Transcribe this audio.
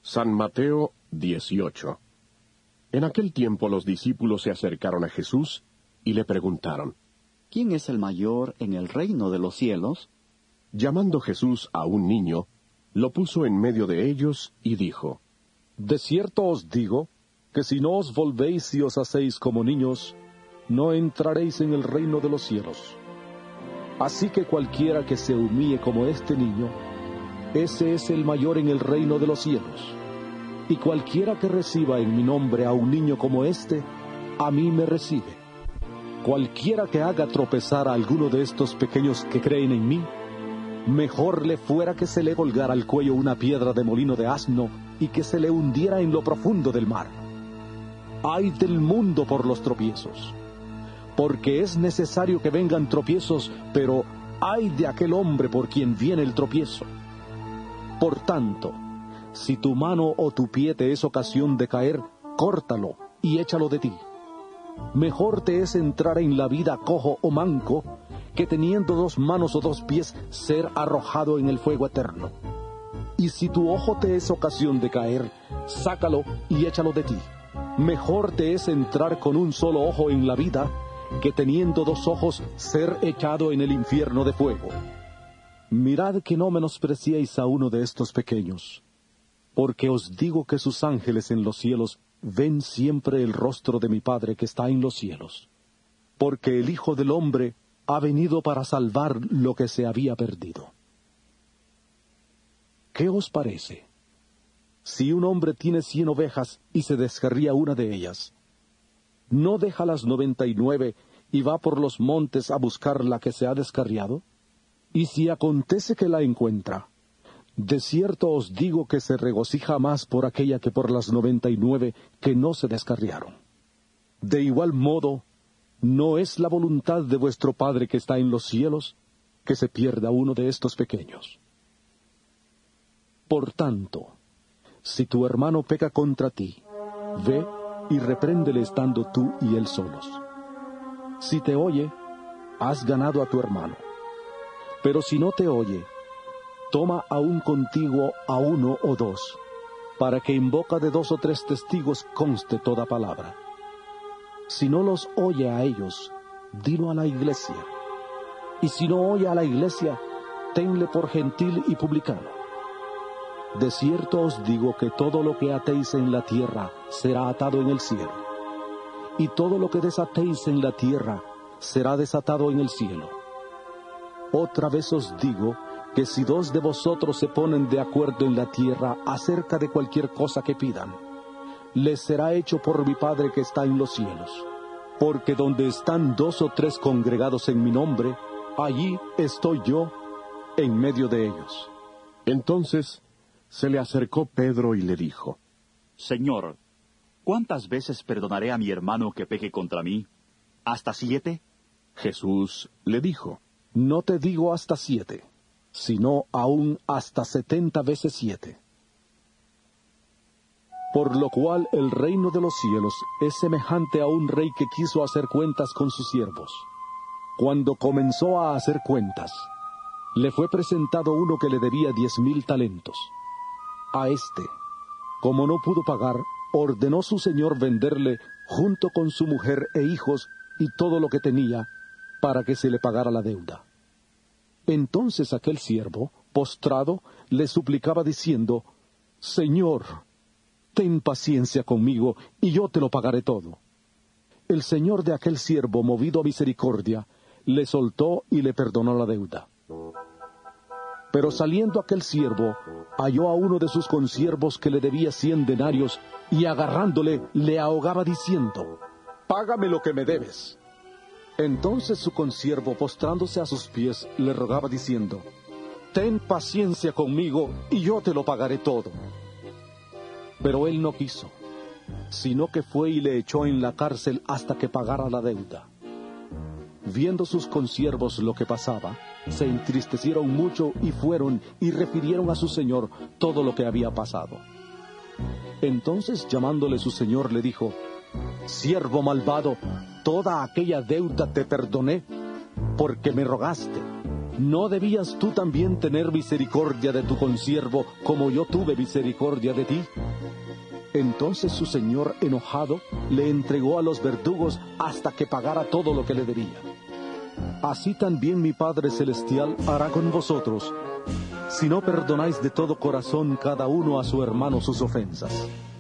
San Mateo 18. En aquel tiempo los discípulos se acercaron a Jesús y le preguntaron: ¿Quién es el mayor en el reino de los cielos? Llamando Jesús a un niño, lo puso en medio de ellos y dijo: De cierto os digo, que si no os volvéis y os hacéis como niños, no entraréis en el reino de los cielos. Así que cualquiera que se humille como este niño, ese es el mayor en el reino de los cielos. Y cualquiera que reciba en mi nombre a un niño como este, a mí me recibe. Cualquiera que haga tropezar a alguno de estos pequeños que creen en mí, mejor le fuera que se le colgara al cuello una piedra de molino de asno y que se le hundiera en lo profundo del mar. ¡Ay del mundo por los tropiezos! Porque es necesario que vengan tropiezos, pero ¡ay de aquel hombre por quien viene el tropiezo! Por tanto, si tu mano o tu pie te es ocasión de caer, córtalo y échalo de ti. Mejor te es entrar en la vida cojo o manco, que teniendo 2 manos o 2 pies, ser arrojado en el fuego eterno. Y si tu ojo te es ocasión de caer, sácalo y échalo de ti. Mejor te es entrar con un solo ojo en la vida, que teniendo 2 ojos, ser echado en el infierno de fuego. Mirad que no menospreciéis a uno de estos pequeños, porque os digo que sus ángeles en los cielos ven siempre el rostro de mi Padre que está en los cielos. Porque el Hijo del Hombre ha venido para salvar lo que se había perdido. ¿Qué os parece? Si un hombre tiene 100 ovejas y se descarría una de ellas, ¿no deja las 99 y va por los montes a buscar la que se ha descarriado? Y si acontece que la encuentra, de cierto os digo que se regocija más por aquella que por las 99 que no se descarriaron. De igual modo, ¿no es la voluntad de vuestro Padre que está en los cielos que se pierda uno de estos pequeños? Por tanto, si tu hermano peca contra ti, ve y repréndele estando tú y él solos. Si te oye, has ganado a tu hermano. Pero si no te oye, toma aún contigo a 1 o 2, para que en boca de 2 o 3 testigos conste toda palabra. Si no los oye a ellos, dilo a la iglesia. Y si no oye a la iglesia, tenle por gentil y publicano. De cierto os digo que todo lo que atéis en la tierra será atado en el cielo, y todo lo que desatéis en la tierra será desatado en el cielo. Otra vez os digo que si 2 de vosotros se ponen de acuerdo en la tierra acerca de cualquier cosa que pidan, les será hecho por mi Padre que está en los cielos. Porque donde están 2 o 3 congregados en mi nombre, allí estoy yo en medio de ellos. Entonces se le acercó Pedro y le dijo: Señor, ¿cuántas veces perdonaré a mi hermano que peque contra mí? ¿Hasta 7? Jesús le dijo: No te digo hasta 7, sino aún hasta 70 veces 7. Por lo cual el reino de los cielos es semejante a un rey que quiso hacer cuentas con sus siervos. Cuando comenzó a hacer cuentas, le fue presentado uno que le debía 10,000 talentos. A este, como no pudo pagar, ordenó su señor venderle junto con su mujer e hijos y todo lo que tenía, para que se le pagara la deuda. Entonces aquel siervo, postrado, le suplicaba diciendo: Señor, ten paciencia conmigo, y yo te lo pagaré todo. El señor de aquel siervo, movido a misericordia, le soltó y le perdonó la deuda. Pero saliendo aquel siervo, halló a uno de sus consiervos que le debía 100 denarios, y agarrándole, le ahogaba diciendo: Págame lo que me debes. Entonces su consiervo, postrándose a sus pies, le rogaba diciendo: Ten paciencia conmigo, y yo te lo pagaré todo. Pero él no quiso, sino que fue y le echó en la cárcel hasta que pagara la deuda. Viendo sus consiervos lo que pasaba, se entristecieron mucho y fueron y refirieron a su señor todo lo que había pasado. Entonces, llamándole su señor, le dijo: Siervo malvado, toda aquella deuda te perdoné, porque me rogaste. ¿no debías tú también tener misericordia de tu consiervo como yo tuve misericordia de ti? Entonces su señor, enojado, le entregó a los verdugos hasta que pagara todo lo que le debía. Así también mi Padre Celestial hará con vosotros, si no perdonáis de todo corazón cada uno a su hermano sus ofensas.